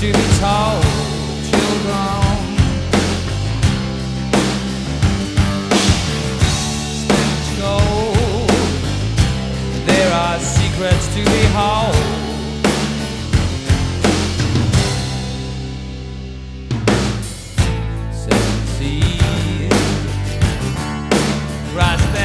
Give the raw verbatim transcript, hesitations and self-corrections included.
to be told, children. Spent gold, there are secrets to behold.